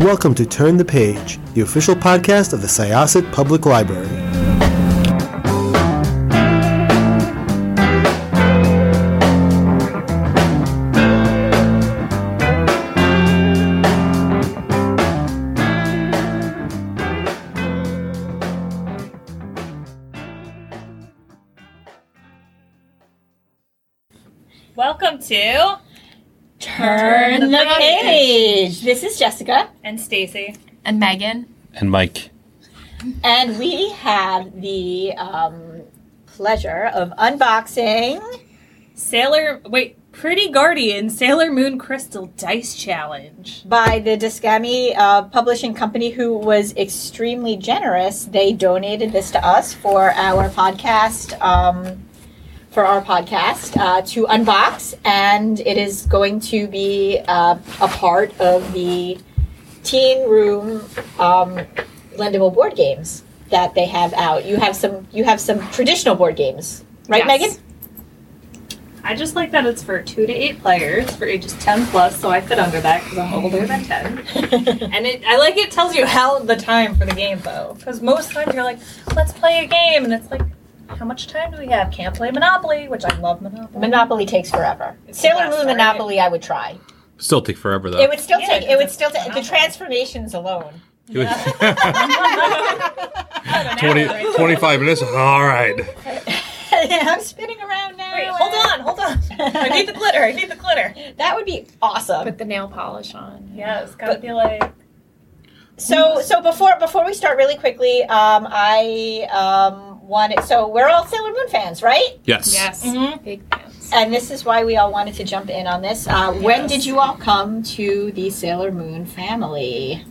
Welcome to Turn the Page, the official podcast of the Syosset Public Library. Welcome to Turn the Page. This is Jessica. And Stacy. And Megan. And Mike. And we have the pleasure of unboxing Pretty Guardian Sailor Moon Crystal Dice Challenge. by the Discami Publishing Company, who was extremely generous. They donated this to us for our podcast. To unbox, and it is going to be a part of the Teen Room lendable board games that they have out. You have some traditional board games, right, Yes. Megan? I just like that it's for 2 to 8 players for ages 10 plus, so I fit under that because I'm older than 10. And I like it tells you how the time for the game, though. Because most times you're like, let's play a game, and it's like, how much time do we have? Can't play Monopoly, which I love Monopoly. Monopoly takes forever. It's the Sailor best, Moon right? Monopoly, I would try. Still take forever though. It would still Yeah, take. It would still it's take the Monopoly. transformations alone. It was 25 minutes. All right. I'm spinning around now. Wait, hold on. I need the glitter. That would be awesome. Put the nail polish on. Yeah, it's gotta be like... So before we start, really quickly, So we're all Sailor Moon fans, right? Yes. Yes. Mhm. Big fans. And this is why we all wanted to jump in on this. When did you all come to the Sailor Moon family?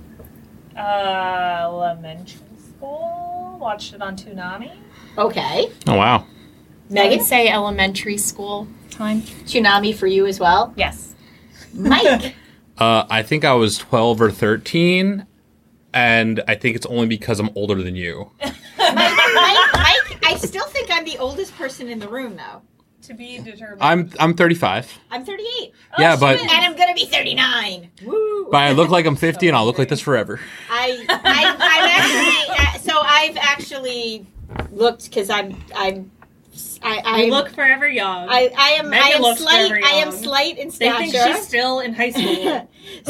Elementary school. Watched it on Toonami. Okay, Oh wow. I Megan, would say elementary school time. Toonami for you as well. Yes. Mike, I think I was 12 or 13, and I think it's only because I'm older than you. Mike, I still think I'm the oldest person in the room, though. To be determined. I'm 35. I'm 38, Yeah, but and I'm gonna be 39. Woo! I look like I'm 50, and I'll look like this forever. I'm actually. So I've actually looked because I look forever young. I am Megan looks slight. very I am young. slight in They stature. think she's still in high school.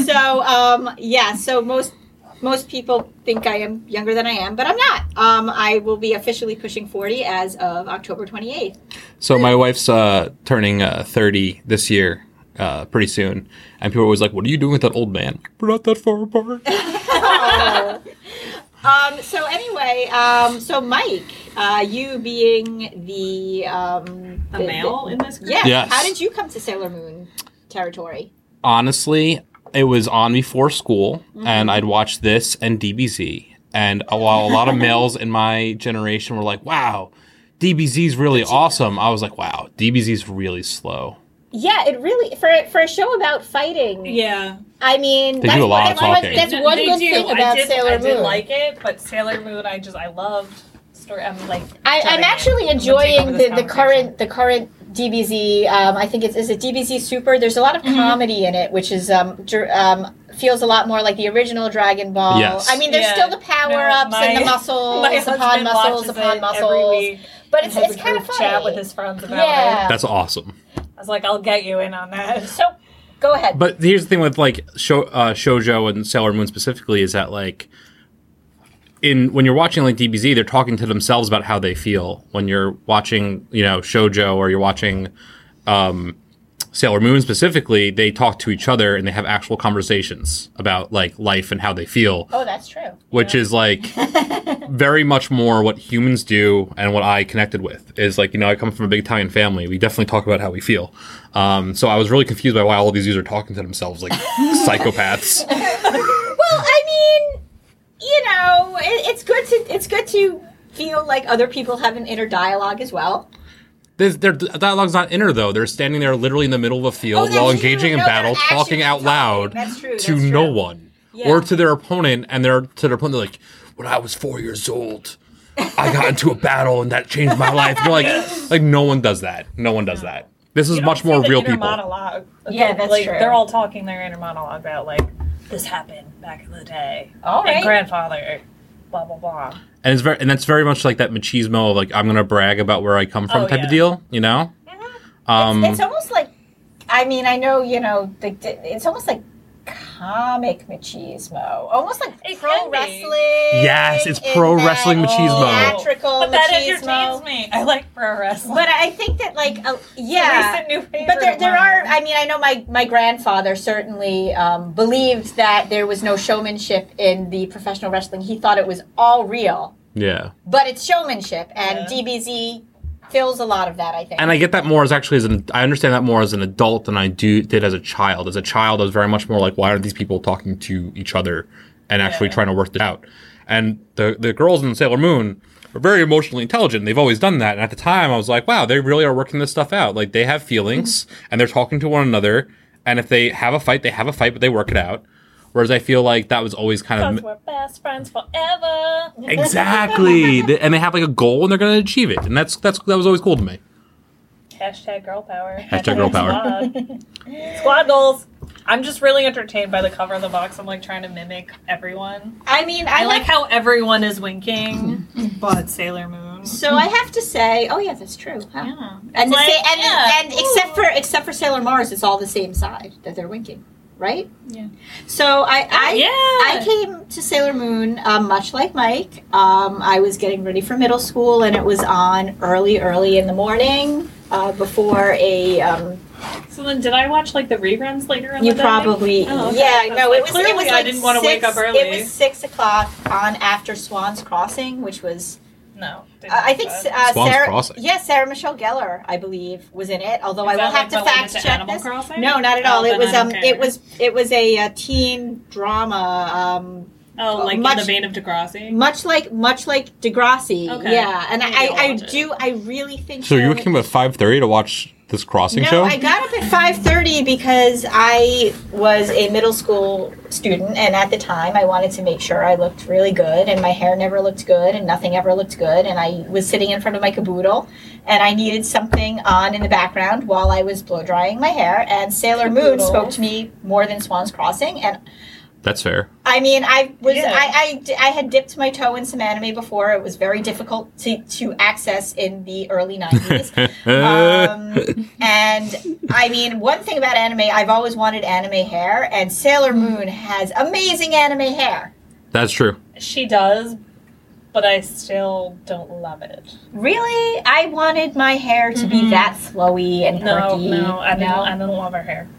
So most people think I am younger than I am, but I'm not. I will be officially pushing 40 as of October 28th. So my wife's turning 30 this year, pretty soon, and people are always like, "What are you doing with that old man?" We're not that far apart. So anyway, so Mike, you being the male in this group? Yeah. Yes. How did you come to Sailor Moon territory? Honestly, it was on before school, and I'd watch this and DBZ. And while a lot of males in my generation were like, wow, DBZ's really awesome, I was like, wow, DBZ's really slow. Yeah, it really for a show about fighting. Yeah. I mean, They do a lot of talking. That's one They good do. thing about Sailor I Moon. did like it, but Sailor Moon, I loved story. I'm actually enjoying the current DBZ. I think is it DBZ Super? There's a lot of comedy in it, which is feels a lot lot more like the original Dragon Ball. Yes. I mean, there's still the power ups and the muscles upon muscles upon muscles. But it's kind of funny. Chat with his friends about it. That's awesome. I was like, I'll get you in on that. So go ahead. But here's the thing with like shoujo and Sailor Moon specifically is that like when you're watching like DBZ, they're talking to themselves about how they feel. When you're watching, shoujo or you're watching Sailor Moon specifically, they talk to each other and they have actual conversations about like life and how they feel. Oh, that's true. Which is like very much more what humans do and what I connected with is like, I come from a big Italian family. We definitely talk about how we feel. So I was really confused by why all these dudes are talking to themselves like psychopaths. Well, I mean, it's good to feel like other people have an inner dialogue as well. Their dialogue's not inner, though. They're standing there literally in the middle of a field that's while true. engaging in No, battle, they're talking out actually loud talking. That's true, to that's no true. one. Yeah. Or to their opponent, and they're like, when I was 4 years old, I got into a battle and that changed my life. You're like no one does that. No one does that. This is much more real people. Monologue. Yeah, that's like, true. They're all talking their inner monologue about like this happened back in the day. All And right. grandfather, blah, blah, blah. And that's very much like that machismo of like I'm gonna brag about where I come from Oh, type yeah. of deal, you know? It's almost like, I mean, I know, it's almost like comic machismo. Almost like It pro can be. wrestling. Yes, it's in pro that wrestling machismo. Theatrical But that machismo. entertains me. I like pro wrestling. But I think that, like, yeah. Recent new favorite But there of are, mine. I mean, I know my grandfather certainly believed that there was no showmanship in the professional wrestling. He thought it was all real. Yeah. But it's showmanship, and Yeah. DBZ fills a lot of that, I think. And I get that more I understand that more as an adult than I did as a child. As a child, I was very much more like, why aren't these people talking to each other and actually trying to work this out? And the girls in Sailor Moon are very emotionally intelligent. They've always done that. And at the time, I was like, wow, they really are working this stuff out. Like, they have feelings, and they're talking to one another. And if they have a fight, but they work it out. Whereas I feel like that was always kind Because of... we're best friends forever. Exactly. And they have like a goal, and they're going to achieve it. And that was always cool to me. Hashtag girl power. Hashtag girl power. Squad goals. I'm just really entertained by the cover of the box. I'm like trying to mimic everyone. I mean, I like how everyone is winking, but Sailor Moon. So I have to say, oh yeah, that's true. Huh? Yeah. And It's like, and except for Sailor Mars, it's all the same side that they're winking, right? Yeah. So I yeah. came to Sailor Moon much like Mike. I was getting ready for middle school, and it was on early in the morning before a. So then, did I watch like the reruns later in You the day? probably Oh, okay. yeah. No, it was Clearly, it was I like didn't want to wake up early. It was 6 o'clock on after Swan's Crossing, which was. No. didn't I watch think that. Swan's Sarah, Crossing. Sarah Michelle Gellar, I believe, was in it. Although Is I will that, have to related fact check Animal this. Crossing? No, not at Oh, all. then It was I don't care. it was a teen drama. Oh, like much- in the vein of Degrassi. Much like Degrassi, Okay. yeah. And Maybe I'll watch it. I really think. So you Sarah- came at 5:30 to watch this crossing No, show? I got up at 5:30 because I was a middle school student, and at the time I wanted to make sure I looked really good, and my hair never looked good, and nothing ever looked good, and I was sitting in front of my caboodle, and I needed something on in the background while I was blow drying my hair, and Sailor Moon Caboodle. spoke to me more than Swan's Crossing, and That's fair. I mean, Yeah. I had dipped my toe in some anime before. It was very difficult to access in the early 90s. And I mean, one thing about anime, I've always wanted anime hair, and Sailor Moon has amazing anime hair. That's true. She does, but I still don't love it. Really? I wanted my hair to be that flowy and No, perky. no, I didn't love her hair.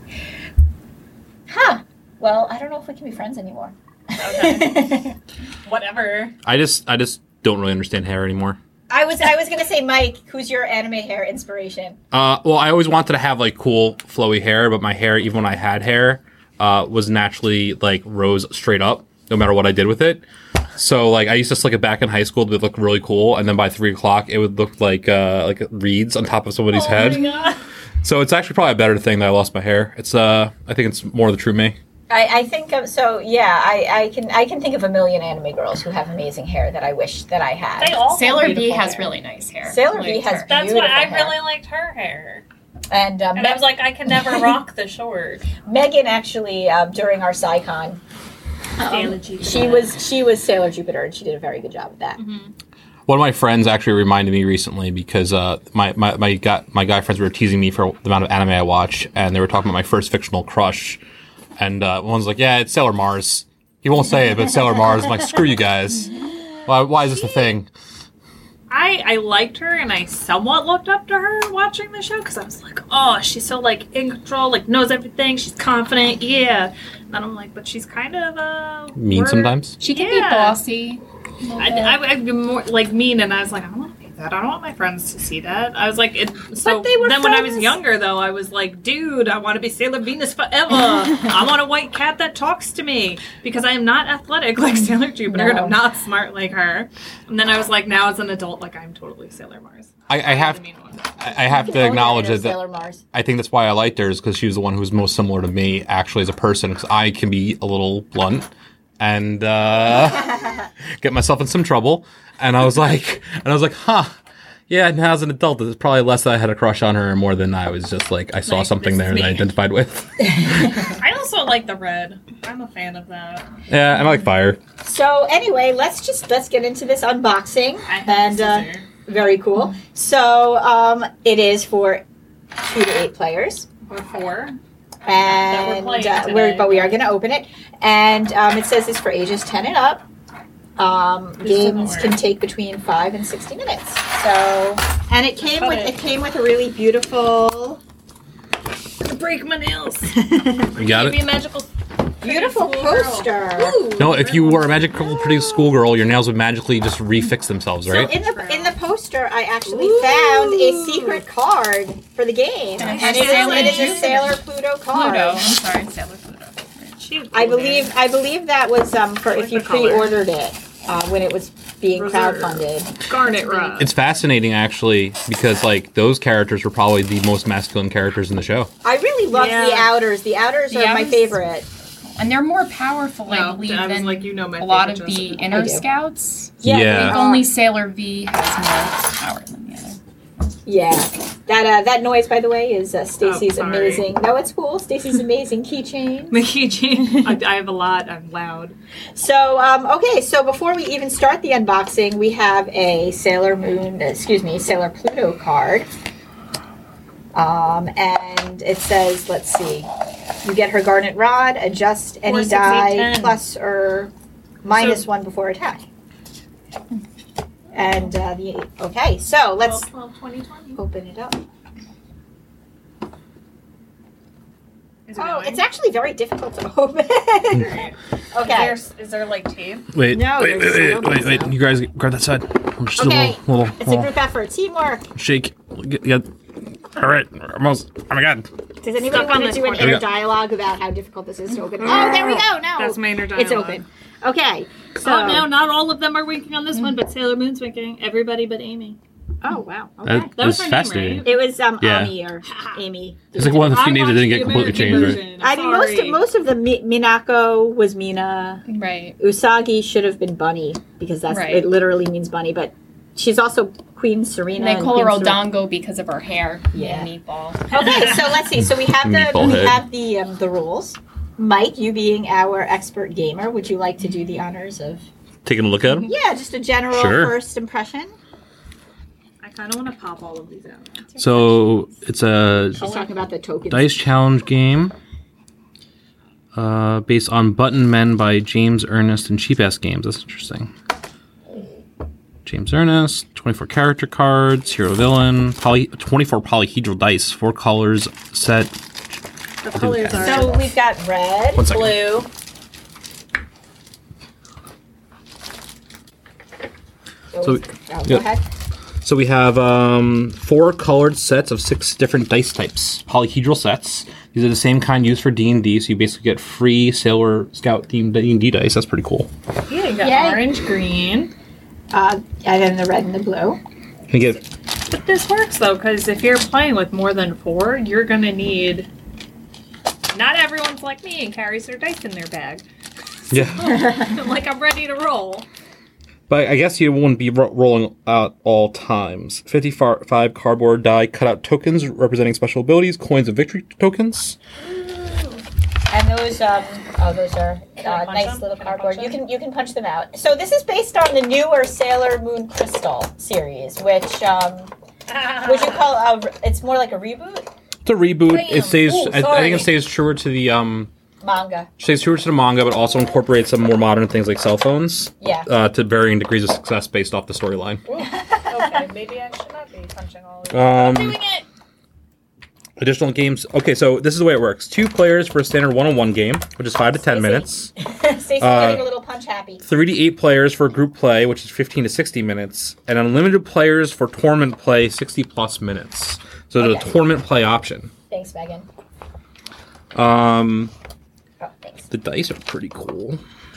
Huh. Well, I don't know if we can be friends anymore. Okay. Whatever. I just don't really understand hair anymore. I was gonna say, Mike, who's your anime hair inspiration? Well, I always wanted to have like cool flowy hair, but my hair, even when I had hair, was naturally like rose straight up, no matter what I did with it. So like I used to slick it back in high school to look really cool, and then by 3 o'clock it would look like reeds on top of somebody's head. Oh my God. So it's actually probably a better thing that I lost my hair. It's I think it's more the true me. I think of I can think of a million anime girls who have amazing hair that I wish that I had. They all have Sailor B beautiful has hair. really nice hair. Sailor B has That's beautiful why I hair. really liked her hair. And, And I was like, I can never rock the short. Megan actually during our SciCon, Sailor Jupiter. she was Sailor Jupiter, and she did a very good job with that. One of my friends actually reminded me recently because my guy friends were teasing me for the amount of anime I watch, and they were talking about my first fictional crush. And one's like, yeah, it's Sailor Mars. He won't say it, but it's Sailor Mars. I'm like, screw you guys. Why is this a thing? I liked her, and I somewhat looked up to her watching the show because I was like, oh, she's so like in control, like knows everything, she's confident, yeah. And then I'm like, but she's kind of Mean sometimes. She can be Yeah. bossy. I'd be more like mean, and I was like, I don't want to be that. I don't want my friends to see that. I was like, so But they were then when I was friends. younger, though, I was like, dude, I want to be Sailor Venus forever. I want a white cat that talks to me because I am not athletic like Sailor Jupiter, and No. I'm not smart like her. And then I was like, now as an adult, like I'm totally Sailor Mars. I have The mean one. I have to Oh, yeah, acknowledge I know that Sailor Mars. I think that's why I liked her is because she was the one who was most similar to me actually as a person because I can be a little blunt and get myself in some trouble. And I was like, huh. Yeah, now as an adult, there's probably less that I had a crush on her and more than I was just like, I saw Like, something this there is that I me. identified with. I also also like the red. I'm a fan of that. Yeah, I like fire. So anyway, let's get into this unboxing. I have And a scissor. very cool. So it is for 2 to 8 players. Or 4. And playing today. we are going to open it. And it says it's for ages 10 and up. Games can take between 5 and 60 minutes. So, and it came with a really beautiful, Break my nails. You got Maybe a it? magical. beautiful poster. No, if you were a magical pretty schoolgirl, your nails would magically just refix themselves, right? So in the poster, I actually found a secret card for the game, and it is a Sailor Pluto card. Pluto. I'm sorry, Sailor Pluto. I believe that was for if you the color. pre-ordered it when it was being Reserve. crowdfunded. Garnet Rod. It's fascinating, actually, because, like, those characters were probably the most masculine characters in the show. I really love Yeah. the outers. The outers The are my outers- favorite. And they're more powerful, I No, believe, I was than like, you know my a lot of favorite, the Jessica. inner I do. scouts. Yeah, I Yeah. think only Sailor V has more power than the other. Yeah, that noise, by the way, is Stacy's sorry. amazing. No, it's cool. Stacy's amazing keychain. My keychain. I have a lot. I'm loud. So, okay, so before we even start the unboxing, we have a Sailor Pluto card. And it says, let's see, you get her Garnet Rod, adjust any 4, 6, 8, die 10. plus or minus So- 1 before attack. And okay, so let's 12, 20, 20. open it up. Is it Oh, going? it's actually very difficult to open. Okay. Is there like tape? Wait, No, wait, there's wait, no wait, wait, wait. sound. You guys grab that side. I'm just Okay. a little, It's a group effort. Teamwork. shake. Yeah. All right, almost. Oh my god. Does anybody Stuck on want to this do an corner. inner There we go. dialogue about how difficult this is to open? Oh, there we go. No. That's my inner It's dialogue. open. Okay. So. Oh no, not all of them are winking on this one, but Sailor Moon's winking. Everybody but Amy. Oh, wow. Okay. That That was was her name, fascinating. right? It was Yeah. Ami or Amy. It's like one of the few I names that didn't get watched the completely American changed, right? version. I mean, Sorry. most of the Minako was Mina. Right. Usagi should have been Bunny because that's Right. it. Literally means bunny, but she's also Queen Serena. And they call her Queen Serena. Odongo because of her hair. Yeah. Meatball. Okay, so let's see. So we have Meatball head. the rules. Mike, you being our expert gamer, would you like to do the honors of? Taking a look at them. Yeah, just a general Sure. first impression. I kind of want to pop all of these out. So it's a She's talking about the tokens. dice challenge game based on Button Men by James Ernest and Cheap Ass Games. That's interesting. James Ernest, 24 character cards, hero villain, 24 polyhedral dice, 4 colors set. The colors are. So we've got red, 1 second. blue. So- Go yeah. ahead. So we have 4 colored sets of 6 different dice types, polyhedral sets. These are the same kind used for D&D, so you basically get free Sailor Scout themed D&D dice. That's pretty cool. Yeah, you got Yay. orange, green. And then the red and the blue. You get But this works though, because if you're playing with more than 4, you're gonna need. Not everyone's like me and carries their dice in their bag. yeah. Like I'm ready to roll. But I guess you wouldn't be rolling out all times. 55 cardboard die cutout tokens representing special abilities, coins and victory tokens. And those, those are I punch nice them? little Can I cardboard. punch You can punch them out. So this is based on the newer Sailor Moon Crystal series, which would you call it's more like a reboot It's a reboot. Bam. It stays. Ooh, I sorry. think it stays truer to the manga. stays truer to the manga, but also incorporates some more modern things like cell phones. Yeah. To varying degrees of success based off the storyline. Okay, maybe I should not be punching all of them. Doing it. Additional games. Okay, so this is the way it works. 2 players for a standard 1-on-1 game, which is 5 to 10 minutes. Stacey's getting a little punch happy. 3 to 8 players for group play, which is 15 to 60 minutes, and unlimited players for tournament play, 60 plus minutes. So there's Okay. a tournament play option. Thanks, Megan. Um, Oh, thanks. the dice are pretty cool.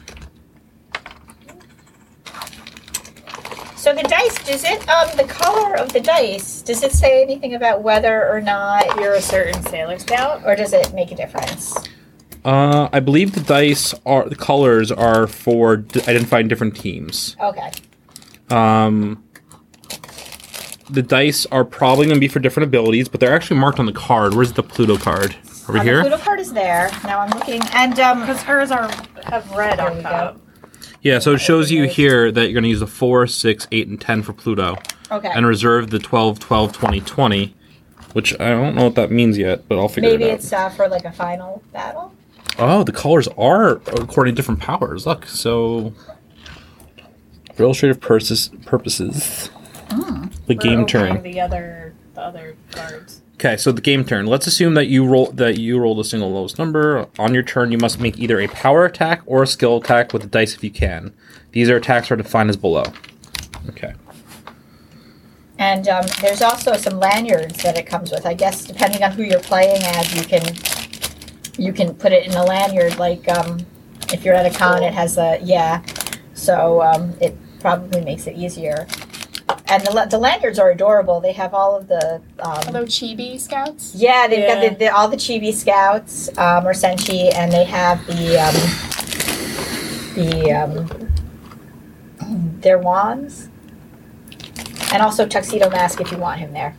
So the dice, does it, the color of the dice, does it say anything about whether or not you're a certain Sailor Scout, or does it make a difference? I believe the colors are for identifying different teams. Okay. the dice are probably going to be for different abilities, but they're actually marked on the card. Where's the Pluto card? Over here? The Pluto card is there. Now I'm looking. And Because hers have red There on we top. Yeah, so it shows you here that you're going to use the 4, 6, 8, and 10 for Pluto. okay. And reserve the 12, 12, 20, 20, which I don't know what that means yet, but I'll figure Maybe it out. it's for like a final battle. Oh, the colors are according to different powers. Look, so for illustrative purposes, the game turn. The other cards. Okay, so the game turn. Let's assume that you rolled a single lowest number. On your turn, you must make either a power attack or a skill attack with the dice if you can. These attacks are defined as below. Okay. And there's also some lanyards that it comes with. I guess depending on who you're playing as, you can put it in a lanyard. Like if you're at a con, it has So it probably makes it easier. And the lanyards are adorable. They have all of the. Although Chibi Scouts? Yeah, they've got all the Chibi Scouts or Senshi, and they have their wands, and also Tuxedo Mask if you want him there.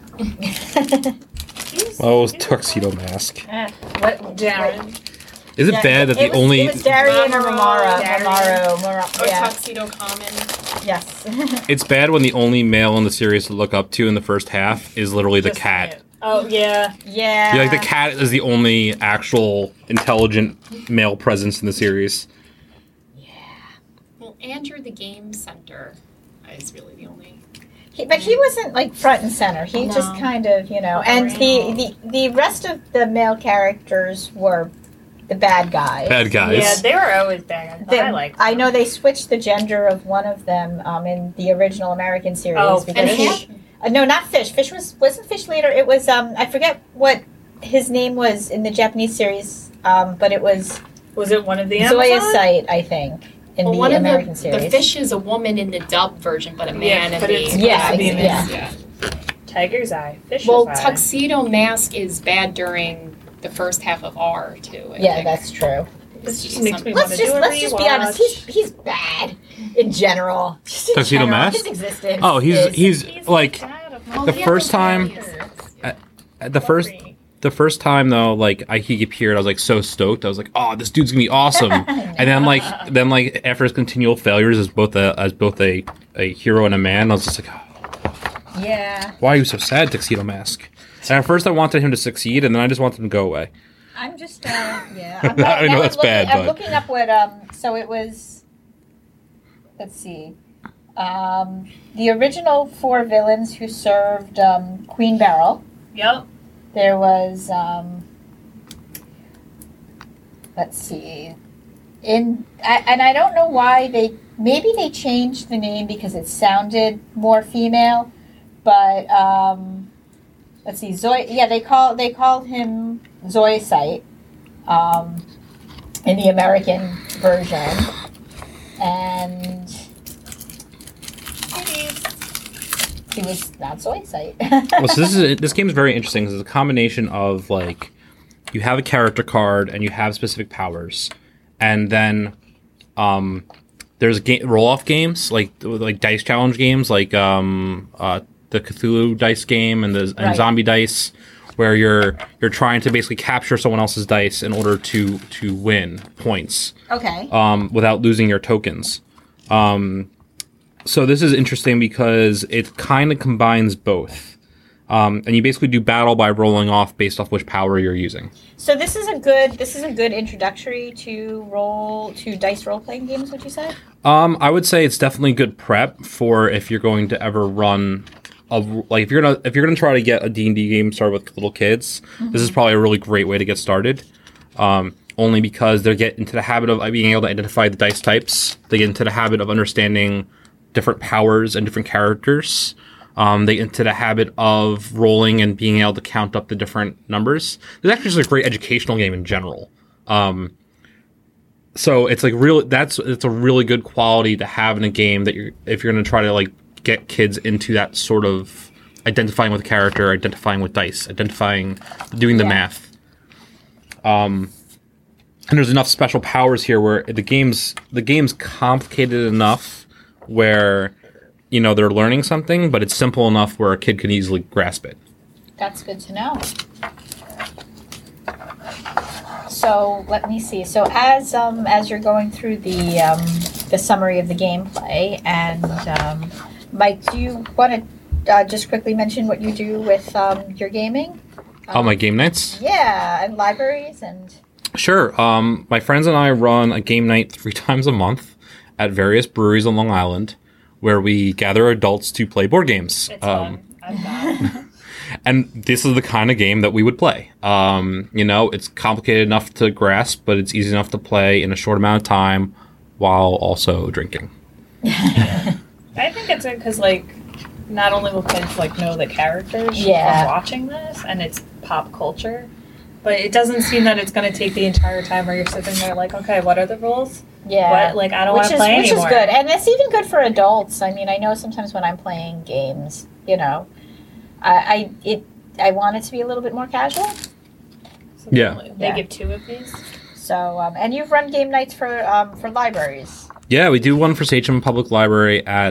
Oh, Tuxedo Mask. What, Darren. Is it bad that the only... It was Darian or Mamoru. Mamoru. Or Yeah. Tuxedo Common. Yes. It's bad when the only male in the series to look up to in the first half is literally the cat. Oh, yeah. Yeah. Yeah, like the cat is the only actual intelligent male presence in the series. Well, Andrew the Game Center is really the only. But he wasn't like front and center. He just kind of, and the rest of the male characters were the bad guys. Bad guys. Yeah, they were always bad guys. I like them. I know they switched the gender of one of them in the original American series. Oh, because Fish? No, not Fish. Fish wasn't Fish later. It was I forget what his name was in the Japanese series, but it was Was it one of the Zoya Amazon? Sight, I think, in the one American of series. the fish is a woman in the dub version, but a man in but the. it's Yeah, supposed to be yeah. Yeah. Tiger's Eye. Fish's Well, Eye. Tuxedo Mask is bad during the first half of R too. I Yeah, think. that's true. This It's just makes me Let's want to do a just be honest. He's bad in general. Just in Tuxedo general, Mask? His existence. Oh, is- he's like Well, the he first has a time- various- the first time though, like he appeared, I was like so stoked. I was like, "Oh, this dude's gonna be awesome!" And then like after his continual failures as both a hero and a man, I was just like, oh, Yeah. "Why are you so sad, Tuxedo Mask?" And at first, I wanted him to succeed, and then I just wanted him to go away. I'm just, yeah. I know that's bad, I'm but- looking up what, so it was, let's see. The original 4 villains who served Queen Beryl. Yep. There was, let's see. And I don't know why maybe they changed the name because it sounded more female, but, let's see, they called him Zoisite, in the American version, and he was not Zoisite. Well, so this game is very interesting because it's a combination of like you have a character card and you have specific powers, and then there's roll-off games like dice challenge games like the Cthulhu dice game and Right. Zombie dice, where you're trying to basically capture someone else's dice in order to win points Okay. without losing your tokens. So this is interesting because it kind of combines both. And you basically do battle by rolling off based off which power you're using. So this is a good introductory to dice role playing games. Would you say? I would say it's definitely good prep for if you're going to ever run if you're gonna try to get a D&D game started with little kids. This is probably a really great way to get started. Only because they get into the habit of being able to identify the dice types. They get into the habit of understanding different powers and different characters. They get into the habit of rolling and being able to count up the different numbers. It's actually just a great educational game in general. So it's like it's a really good quality to have in a game that if you're going to try to like get kids into that sort of identifying with character, identifying with dice, doing the math. And there's enough special powers here where the game's complicated enough where they're learning something, but it's simple enough where a kid can easily grasp it. That's good to know. So let me see. So as you're going through the summary of the gameplay, and Mike, do you want to just quickly mention what you do with your gaming? My game nights? Yeah, and libraries and. Sure. My friends and I run a game night 3 times a month at various breweries on Long Island, where we gather adults to play board games. It's fun. I'm down. And this is the kind of game that we would play. It's complicated enough to grasp, but it's easy enough to play in a short amount of time while also drinking. I think it's because, not only will kids, know the characters from watching this, and it's pop culture, but it doesn't seem that it's going to take the entire time where you're sitting there okay, what are the rules? Yeah. What? I don't want to play anymore. Which is good. And it's even good for adults. I mean, I know sometimes when I'm playing games, I want it to be a little bit more casual. So Yeah. They give 2 of these. So, and you've run game nights for libraries. Yeah, we do one for Sachem Public Library at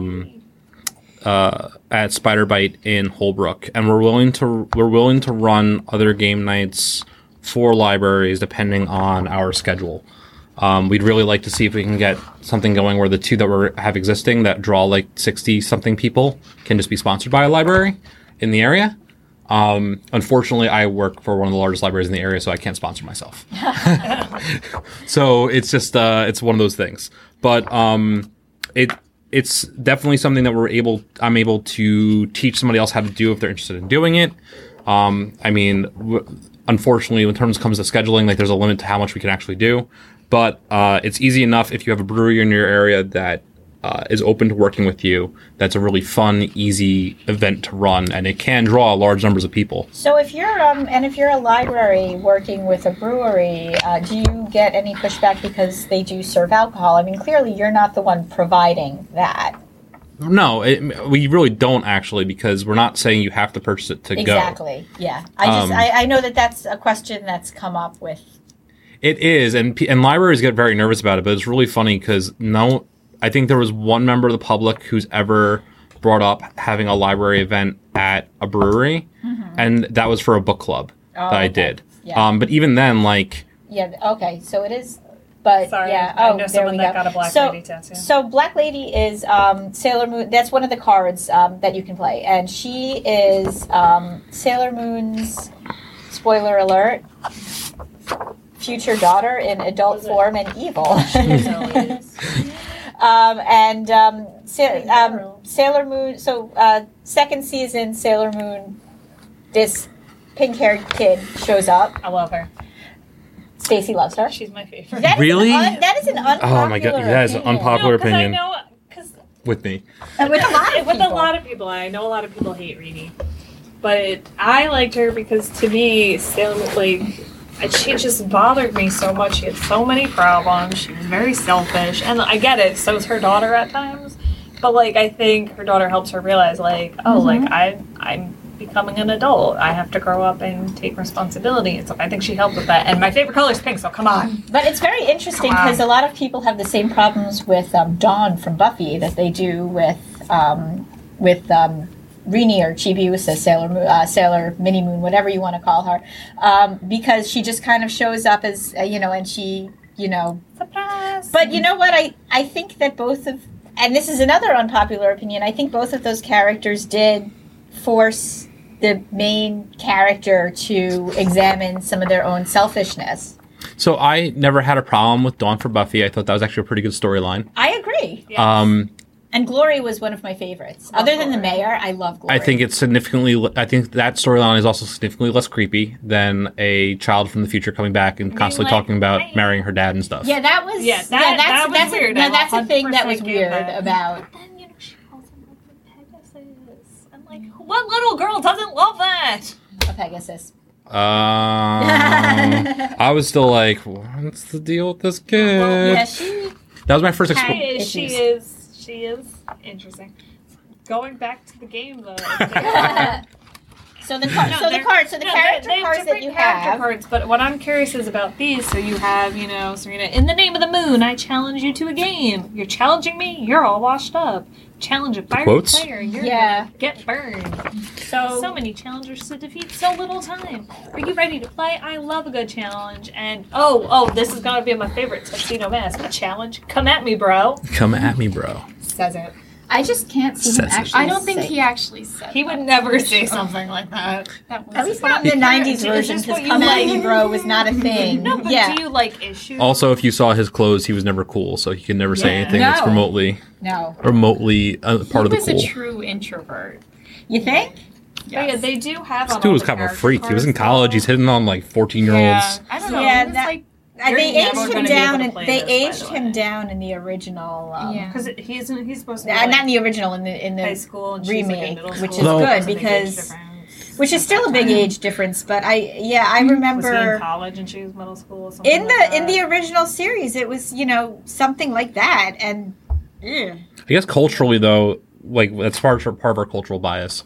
Spider Bite in Holbrook, and we're willing to run other game nights for libraries depending on our schedule. We'd really like to see if we can get something going where the 2 that we have existing that draw 60 something people can just be sponsored by a library in the area. Unfortunately, I work for one of the largest libraries in the area, so I can't sponsor myself. So it's just it's one of those things. But it's definitely something that I'm able to teach somebody else how to do if they're interested in doing it. Unfortunately, when terms comes to scheduling, there's a limit to how much we can actually do. But it's easy enough if you have a brewery in your area that is open to working with you. That's a really fun, easy event to run, and it can draw large numbers of people. So if you're a library working with a brewery, do you get any pushback because they do serve alcohol? I mean, clearly you're not the one providing that. No, we really don't actually, because we're not saying you have to purchase it to go. Exactly. Yeah. I know that's a question that's come up with. It is, and libraries get very nervous about it, but it's really funny because I think there was one member of the public who's ever brought up having a library event at a brewery, and that was for a book club that I did. Yeah. But even then, Yeah, okay, so it is, but Sorry, yeah. I know someone that got a Black Lady tattoo. So Black Lady is Sailor Moon, that's one of the cards that you can play, and she is Sailor Moon's, spoiler alert, future daughter in adult form and evil. Sailor Moon, so second season Sailor Moon, this pink-haired kid shows up. I love her. Stacy loves her. She's my favorite. Really? That is an unpopular Oh my god, yeah, it's an unpopular opinion. Because with me. And with a lot of people, I know a lot of people hate Rini, but I liked her because to me, Sailor Moon, she just bothered me so much. She had so many problems. She was very selfish, and I get it. So is her daughter at times, but I think her daughter helps her realize, I'm becoming an adult. I have to grow up and take responsibility. And so I think she helped with that. And my favorite color is pink. So come on. But it's very interesting because a lot of people have the same problems with Dawn from Buffy that they do with Rini or Chibiusa, Sailor Mini Moon, whatever you want to call her, because she just kind of shows up as, and she, Surprise! But you know what? I think that and this is another unpopular opinion, I think both of those characters did force the main character to examine some of their own selfishness. So I never had a problem with Dawn for Buffy. I thought that was actually a pretty good storyline. I agree. Yes. And Glory was one of my favorites. Other than the mayor, I love Glory. I think that storyline is also significantly less creepy than a child from the future coming back and constantly talking about marrying her dad and stuff. Yeah, that was that was weird. That's a thing that was weird about. Then she falls in love with Pegasus, and what little girl doesn't love that? A Pegasus. I was still like, what's the deal with this kid? Yeah, that was my first experience. She is interesting. Going back to the game though. So the character cards that you have. Cards, but what I'm curious is about these. So you have, Serena, in the name of the moon, I challenge you to a game. You're challenging me, you're all washed up. Challenge a fiery player, you're gonna get burned. So many challengers to defeat, so little time. Are you ready to play? I love a good challenge. And this is gonna be my favorite Tuxedo Mask challenge. Come at me, bro. Come at me, bro. Says it. I just can't see him actually. I don't think he actually said He would never say something like that. At least not in the 90s version, because come at me, bro was not a thing. No, but do you like issues? Also, if you saw his clothes, he was never cool, so he could never say anything that's remotely part of the cool. He was a true introvert. You think? Yes. Yeah, they do have. This dude was kind of a freak. He was in college. He's hitting on like 14-year-olds. Yeah, I don't know. Yeah, they aged him down, and they aged him down in the original. Because he's supposed to be not in the original, in the high school remake, which is good because which is still a big age difference. But I remember was he in college and she was middle school. Or in the original series, it was something like that, and I guess culturally though, like that's part of our cultural bias.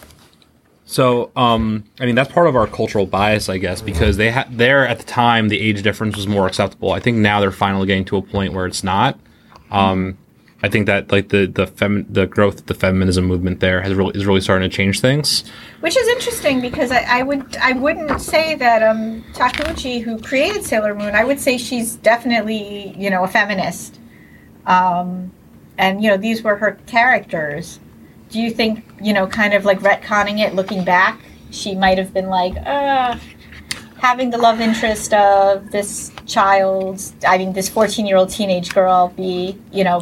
So, that's part of our cultural bias, I guess, because there at the time the age difference was more acceptable. I think now they're finally getting to a point where it's not. I think that like the growth of the feminism movement there is really starting to change things. Which is interesting because I wouldn't say that Takeuchi, who created Sailor Moon, I would say she's definitely a feminist, and these were her characters. Do you think, kind of like retconning it, looking back, she might have been like, having the love interest of this this 14-year-old teenage girl be,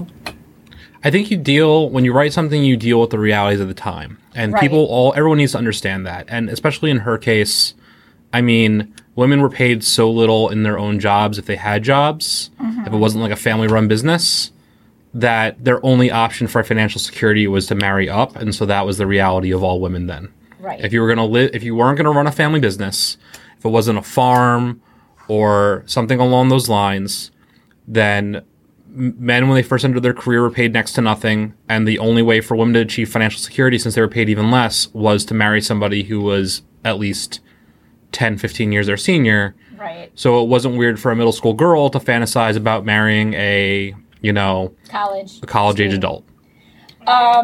I think when you write something, you deal with the realities of the time. And everyone needs to understand that. And especially in her case, women were paid so little in their own jobs if they had jobs, if it wasn't like a family-run business, that their only option for financial security was to marry up, and so that was the reality of all women then. Right. If you weren't gonna run a family business, if it wasn't a farm or something along those lines, then men, when they first entered their career, were paid next to nothing, and the only way for women to achieve financial security, since they were paid even less, was to marry somebody who was at least 10, 15 years their senior. Right. So it wasn't weird for a middle school girl to fantasize about marrying a college-age adult. I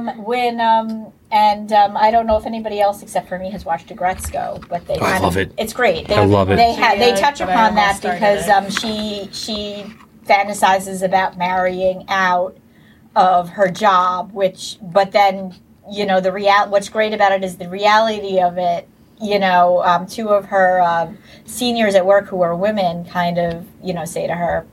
don't know if anybody else except for me has watched Agretzko, but I love it. It's great. I love it. They touch upon that because she fantasizes about marrying out of her job, but then what's great about it is the reality of it. Two of her seniors at work who are women kind of say to her,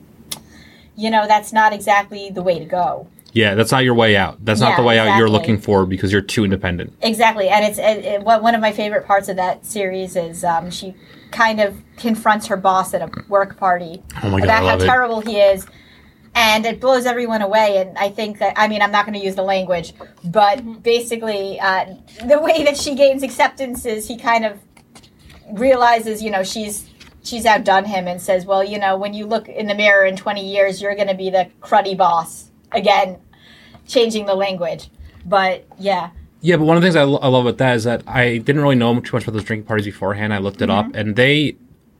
that's not exactly the way to go. Yeah, that's not your way out. That's not the way out you're looking for because you're too independent. Exactly. And one of my favorite parts of that series is she kind of confronts her boss at a work party about how terrible he is. And it blows everyone away. And I think that, I'm not going to use the language, but basically the way that she gains acceptance is he kind of realizes, she's outdone him and says, well, when you look in the mirror in 20 years, you're going to be the cruddy boss. Again, changing the language. But, yeah. Yeah, but one of the things I love about that is that I didn't really know too much about those drinking parties beforehand. I looked it up, and they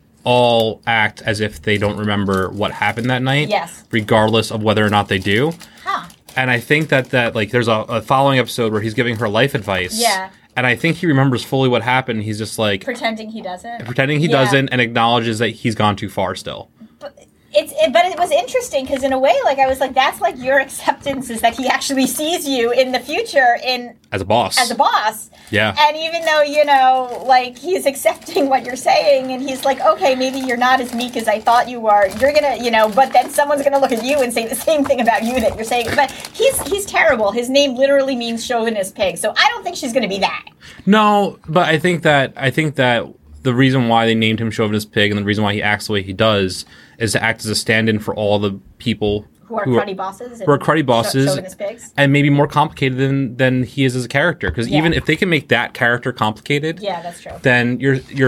all act as if they don't remember what happened that night. Yes. Regardless of whether or not they do. Huh. And I think that there's a following episode where he's giving her life advice. Yeah. And I think he remembers fully what happened. He's just like... Pretending he doesn't, and acknowledges that he's gone too far still. But it was interesting because in a way, I was like, that's like your acceptance is that he actually sees you in the future as a boss. Yeah. And even though, he's accepting what you're saying and he's like, okay, maybe you're not as meek as I thought you are. You're going to, but then someone's going to look at you and say the same thing about you that you're saying. But he's terrible. His name literally means chauvinist pig. So I don't think she's going to be that. No, but I think that the reason why they named him Chauvinist Pig and the reason why he acts the way he does is to act as a stand-in for all the people who are cruddy bosses. Chauvinist pigs. And maybe more complicated than he is as a character. Because even if they can make that character complicated, that's true. Then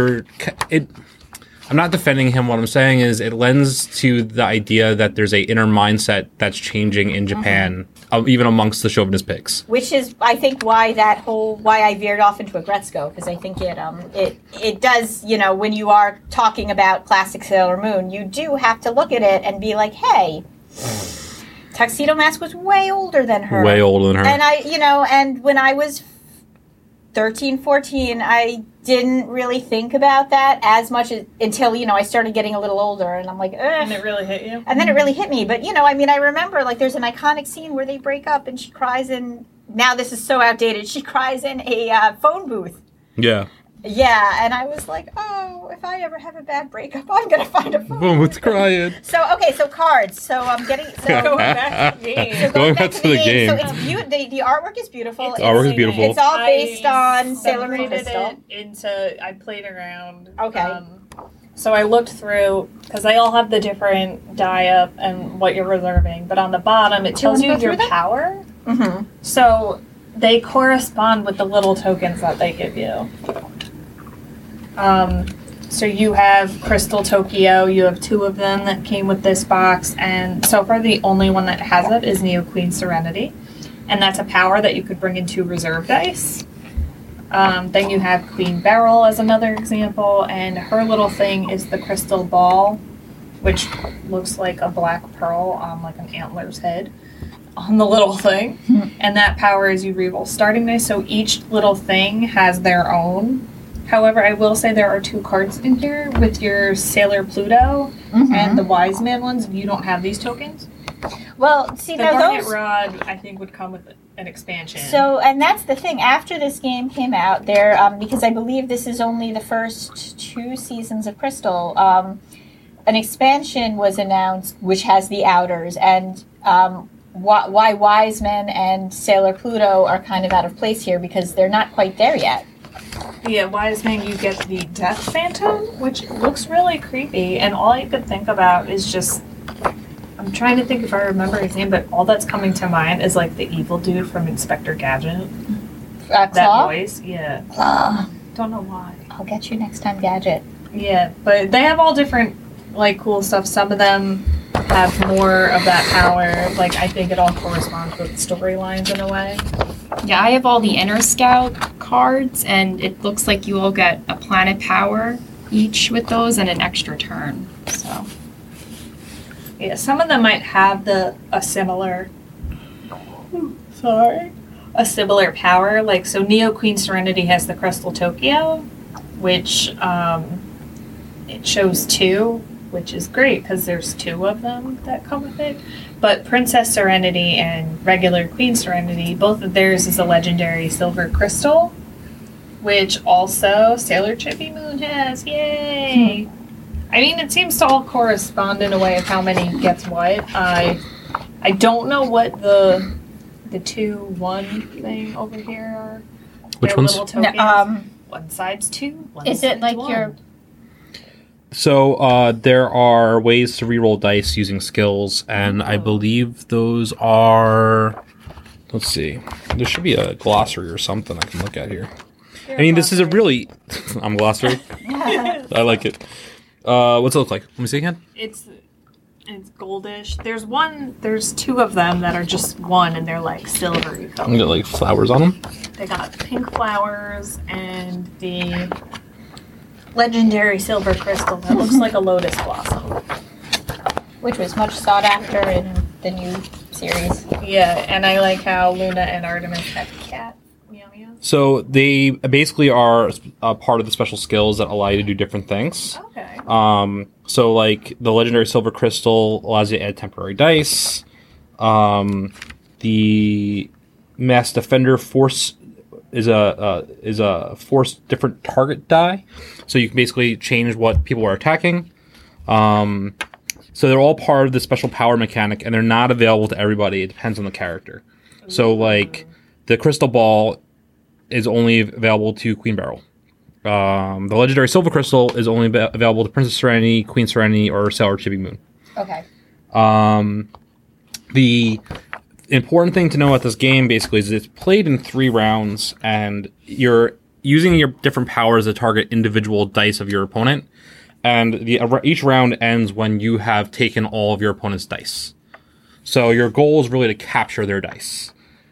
I'm not defending him. What I'm saying is it lends to the idea that there's a inner mindset that's changing in Japan even amongst the chauvinist pigs. Which is, I think, why I veered off into a Gretzko, because I think it does, when you are talking about classic Sailor Moon, you do have to look at it and be like, hey, Tuxedo Mask was way older than her. Way older than her. And and when I was 13, 14, I didn't really think about that as much until, I started getting a little older, and I'm like, ugh. And it really hit you? And then it really hit me. But, I remember, there's an iconic scene where they break up and she cries in, now this is so outdated, she cries in a phone booth. Yeah. Yeah, and I was like, oh, if I ever have a bad breakup, I'm going to find a phone Boom, booth. it's crying. So cards. So I'm getting... Going back to the game. So going back to the game. So it's the artwork is beautiful. Artwork is beautiful. It's all based on Sailor Moon separated Crystal. I played around. Okay. So I looked through, because they all have the different die-up and what you're reserving, but on the bottom it tells you your power. Mm-hmm. So they correspond with the little tokens that they give you. So you have Crystal Tokyo, you have 2 of them that came with this box, and so far the only one that has it is Neo Queen Serenity, and that's a power that you could bring into reserve dice. Then you have Queen Beryl as another example, and her little thing is the Crystal Ball, which looks like a black pearl on like an antler's head on the little thing, and that power is you reroll starting dice, so each little thing has their own. However, I will say there are 2 cards in here with your Sailor Pluto and the Wise Man ones. You don't have these tokens. Well, see, The now Garnet those... Rod, I think, would come with an expansion. So, and that's the thing. After this game came out, there, because I believe this is only the first 2 seasons of Crystal, an expansion was announced which has the outers, and why Wise Men and Sailor Pluto are kind of out of place here because they're not quite there yet. Yeah, Wise Man, you get the Death Phantom, which looks really creepy, and all you could think about is just... I'm trying to think if I remember his name, but all that's coming to mind is like the evil dude from Inspector Gadget. That Claw? voice, yeah. Claw. Don't know why. I'll get you next time, Gadget. Yeah, but they have all different, cool stuff. Some of them have more of that power. I think it all corresponds with storylines in a way. Yeah, I have all the Inner Scout cards, and it looks like you all get a planet power each with those and an extra turn. So, yeah, some of them might have a similar power. So Neo Queen Serenity has the Crystal Tokyo, which it shows 2, which is great because there's 2 of them that come with it. But Princess Serenity and regular Queen Serenity, both of theirs is a legendary silver crystal, which also Sailor Chippy Moon has. Yay! I mean, it seems to all correspond in a way of how many gets what. I don't know what the 2-1 thing over here are. Which Their ones? little tokens. No, one side's 2. One is it side's like 1. your... So there are ways to reroll dice using skills, and I believe those are... Let's see. There should be a glossary or something I can look at here. I mean, this is a really... I'm glossary. I like it. What's it look like? Let me see again. It's goldish. There's 2 of them that are just 1, and they're silvery I color. got flowers on them. They got pink flowers and the legendary silver crystal that looks like a lotus blossom. Which was much sought after in the new series. Yeah, and I like how Luna and Artemis have cat. Meow meow. So they basically are a part of the special skills that allow you to do different things. Okay. So the legendary silver crystal allows you to add temporary dice. The mass defender force is a force different target die, so you can basically change what people are attacking. So they're all part of the special power mechanic, and they're not available to everybody. It depends on the character. So the crystal ball is only available to Queen Beryl. The legendary silver crystal is only available to Princess Serenity, Queen Serenity, or Sailor Chibi Moon. Okay. The important thing to know about this game basically is it's played in 3 rounds, and you're using your different powers to target individual dice of your opponent, and each round ends when you have taken all of your opponent's dice. So your goal is really to capture their dice.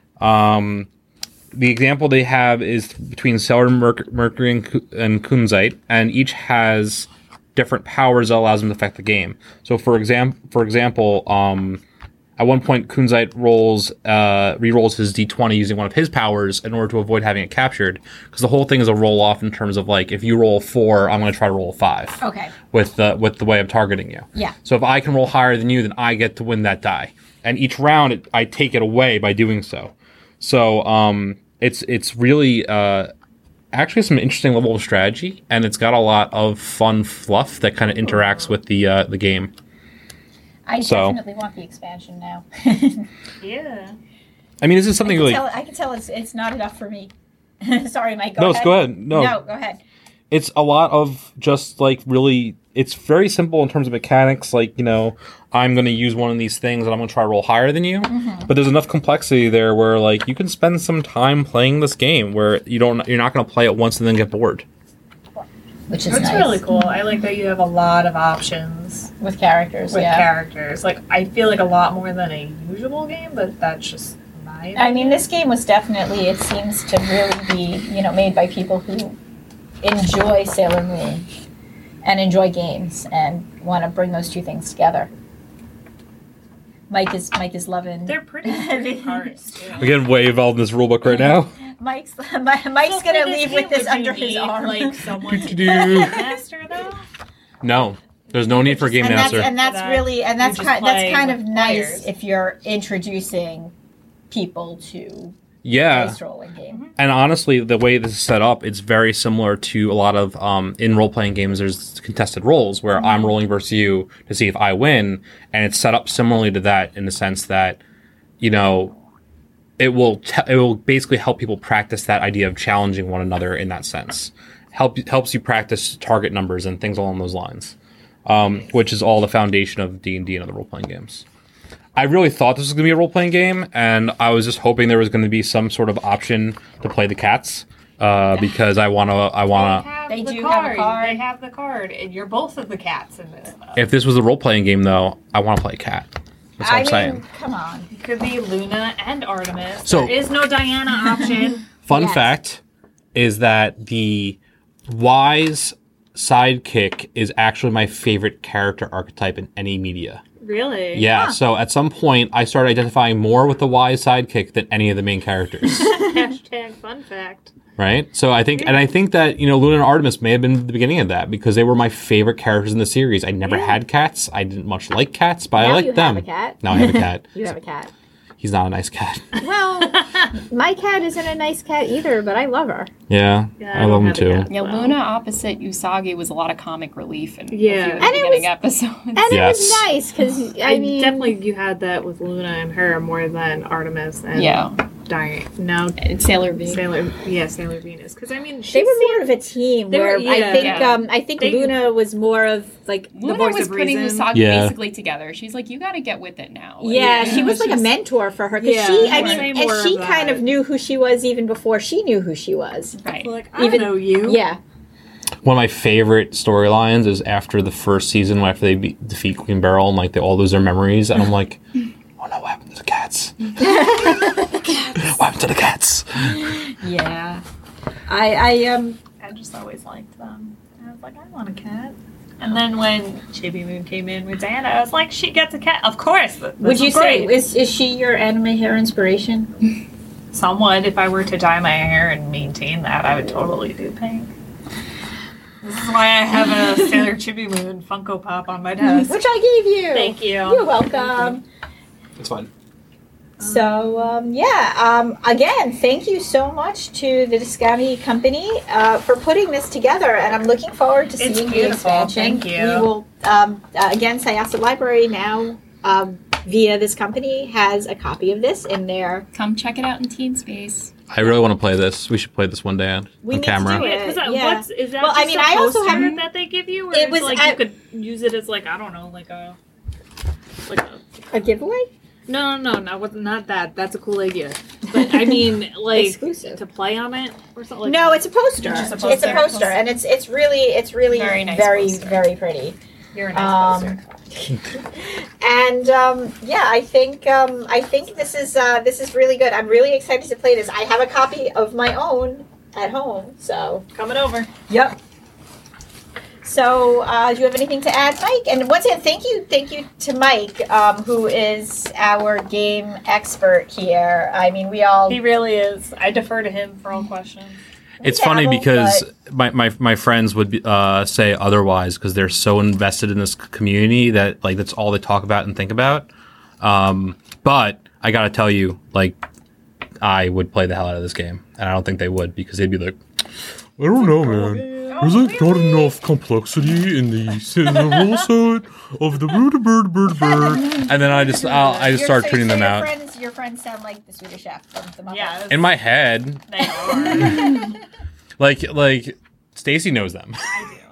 The example they have is between Sailor Mercury and Kunzite, and each has different powers that allows them to affect the game. So for example, at one point Kunzite re-rolls his d20 using one of his powers in order to avoid having it captured, because the whole thing is a roll-off in terms of like, if you roll a 4, I'm going to try to roll a 5. Okay. With the way I'm targeting you. Yeah. So if I can roll higher than you, then I get to win that die. And each round, I take it away by doing so. So it's really actually some interesting level of strategy, and it's got a lot of fun fluff that kind of interacts with the game. I definitely want the expansion now. Yeah. I mean, this is something really. I can tell it's not enough for me. Sorry, Mike. Go ahead. No, go ahead. It's a lot of just like really. It's very simple in terms of mechanics. Like, I'm going to use one of these things and I'm going to try to roll higher than you. Mm-hmm. But there's enough complexity there where like you can spend some time playing this game where you're not going to play it once and then get bored. Which is That's nice. really cool. I like that you have a lot of options With characters, with yeah. characters. Like, I feel like a lot more than a usual game, but that's just my opinion. I mean, this game was definitely, it seems to really be, made by people who enjoy Sailor Moon and enjoy games and want to bring those two things together. Mike is loving. They're pretty tricky cards, too. We're getting way involved in this rulebook right now. Mike's So gonna for leave with game, this would under you his need, arm. Like, someone to Do. master, though? No, there's no need for game and master. that's That really and that's you just kind that's play kind of with nice players. if you're introducing people to Yeah. dice rolling game. And honestly, the way this is set up, it's very similar to a lot of in role-playing games. There's contested roles where I'm rolling versus you to see if I win, and it's set up similarly to that in the sense that, it will basically help people practice that idea of challenging one another in that sense. Helps you practice target numbers and things along those lines, which is all the foundation of D&D and other role-playing games. I really thought this was going to be a role-playing game, and I was just hoping there was going to be some sort of option to play the cats, because I want to. They the do have a card. card. They have the card, and you're both of the cats in this. If this was a role-playing game, though, I want to play a cat. That's what I'm saying. Come on. It could be Luna and Artemis. So- there is no Diana option. Fun Yes. fact is that the wise sidekick is actually my favorite character archetype in any media. Really? Yeah, so at some point, I started identifying more with the wise sidekick than any of the main characters. Hashtag fun fact. Right? So I think that, Luna and Artemis may have been the beginning of that because they were my favorite characters in the series. I never had cats. I didn't much like cats, but I Now liked you them. have a cat. Now I have a cat. You have a cat. He's not a nice cat. Well, my cat isn't a nice cat either, but I love her. Yeah, I love him have a too. cat. Yeah, Wow. Luna opposite Usagi was a lot of comic relief in Yeah. a few of the And it beginning was- episodes. And Yes. it was nice because I mean, definitely you had that with Luna and her more than Artemis and Yeah. Diane. Now And Sailor V. Sailor Venus. Because I mean, they were more of a team. They were- Where yeah. I think They- Luna was more of like Luna voice was of putting reason. Usagi Yeah. basically together. She's like, you got to get with it now. Like, yeah, Yeah. she was like a just- mentor for her because Yeah, she, I'd say more and she of kind that. of knew who she was even before she knew who she was. Right. like I Even- know you. Yeah, One of my favorite storylines is after the first season, after they defeat Queen Beryl and like they all lose their memories, and I'm like, oh no, what happened to the cats? What happened to the cats? yeah. I just always liked them. I was like, I want a cat. And then when Chibi Moon came in with Diana, I was like, she gets a cat. Of course. would you say is she your anime hair inspiration? Somewhat, if I were to dye my hair and maintain that, I would totally do pink. This is why I have a Sailor Chibi Moon Funko Pop on my desk. Which I gave you. Thank you. You're welcome. It's fine. So, again, thank you so much to the Discami Company for putting this together, and I'm looking forward to It's seeing the beautiful. expansion. Thank you. We will, again, Sayasa Library now, via this company, has a copy of this in their... Come check it out in Teen Space. I really want to play this. We should play this one day on We need to camera. do it. Yeah, 'cause that, Yeah. is that Well, I just mean, a I also poster have- that they give you? Or It it's was- like I- you could use it as like, I don't know, like a... A giveaway? No, not that. That's a cool idea. But I mean, like Exclusive. to play on it or something. Like No, it's a poster. It's just a It's a poster. poster, and it's really Very nice very poster. very pretty. You're a nice Um, poster. And I think this is really good. I'm really excited to play this. I have a copy of my own at home, so Coming over. yep. So, do you have anything to add, Mike? And once again, thank you to Mike, who is our game expert here. I mean, we all He really is. I defer to him for all questions. It's dabble, funny because my friends would say otherwise because they're so invested in this community that like that's all they talk about and think about. But I gotta tell you, like, I would play the hell out of this game, and I don't think they would because they'd be like, I don't know, man. There's like not enough complexity in the rule set of the bird. and then I just start tuning them out. Your friends sound like the Swedish Chef from the Muppets. Yeah, In my head, they are. like Stacy knows them, I do.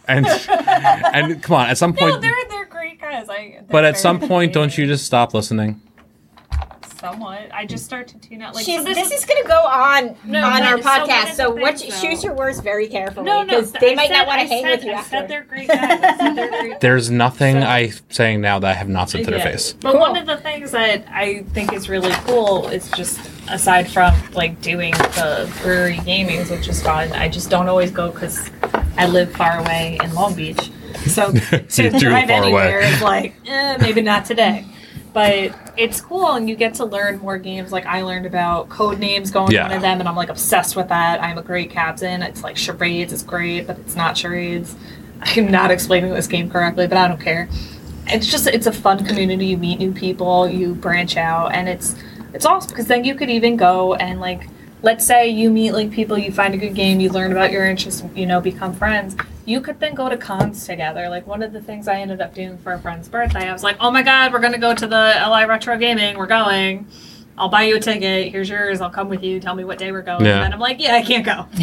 and come on, at some point. No, they're great guys. But at some point, don't you just stop listening? Somewhat. I just start to tune out. Like This is going to go on our but- podcast. So, one of the things, choose your words very carefully No, because they might not want to hang with you I after. said they're great guys. I said they're great. There's nothing I'm saying now that I have not said to their Yeah. face. But one of the things that I think is really cool is just aside from like doing the brewery gamings, which is fun. I just don't always go because I live far away in Long Beach, so to do drive far anywhere away. is like maybe not today. But it's cool, and you get to learn more games. Like I learned about code names going to Yeah. one of them, and I'm like obsessed with that. I'm a great captain. It's like charades is great, but it's not charades. I'm not explaining this game correctly, but I don't care. It's a fun community. You meet new people, you branch out, and it's awesome because then you could even go and like, let's say you meet like people, you find a good game, you learn about your interests, become friends. You could then go to cons together. Like one of the things I ended up doing for a friend's birthday, I was like, oh my god, we're going to go to the LI Retro Gaming. We're going. I'll buy you a ticket. Here's yours. I'll come with you. Tell me what day we're going. Yeah. And then I'm like, yeah, I can't go.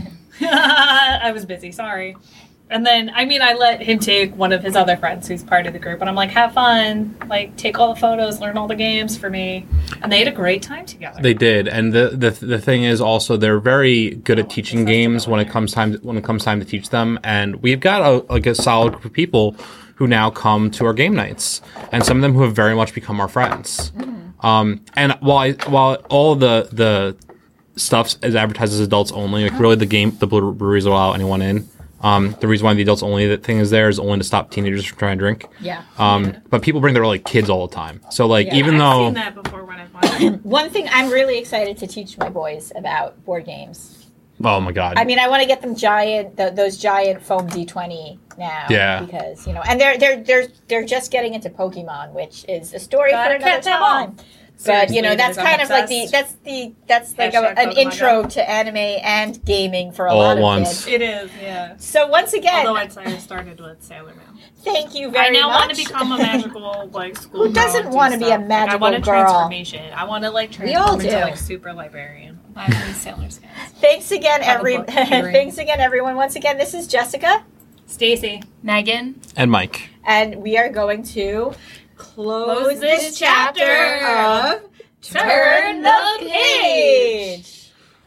I was busy. Sorry. And then, I let him take one of his other friends who's part of the group. And I'm like, have fun. Like, take all the photos, learn all the games for me. And they had a great time together. They did, and the thing is also they're very good at teaching games when it comes time to teach them. And we've got a solid group of people who now come to our game nights, and some of them who have very much become our friends. And while all the stuff is advertised as adults only, like really the breweries will allow anyone in. The reason why the adults only thing is there is only to stop teenagers from trying to drink. Yeah. But people bring their like kids all the time. So like even I've though seen that before when I've watched. One thing I'm really excited to teach my boys about board games. oh my god, I mean, I want to get them those giant foam D20 now. Yeah. Because and they're just getting into Pokemon, which is a story Gotta for another catch 'em all. time. But Seriously, that's I'm kind of like obsessed. that's like Hashtag an Pokemon intro Go. to anime and gaming for a All lot at of once. kids. It is, yeah. So once again, Although I'd say I started with Sailor Moon. thank you very I now much. want to become a magical like school. Who doesn't want to be a magical I want a girl? transformation. I want to like We all transform into do. like super librarian. I have Sailor Scouts. Thanks again, Have a book hearing. thanks again, everyone. Once again, this is Jessica, Stacy. Megan. and Mike. and we are going to close this this chapter chapter of Turn the Page.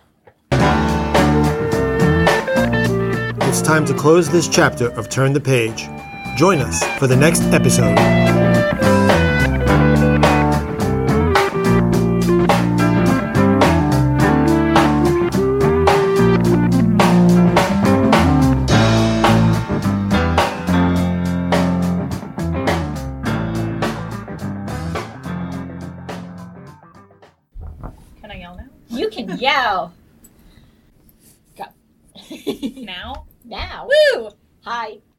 It's time to close this chapter of Turn the Page. Join us for the next episode. Can I yell now? You can yell. Go. Now? Now. Woo! Hi.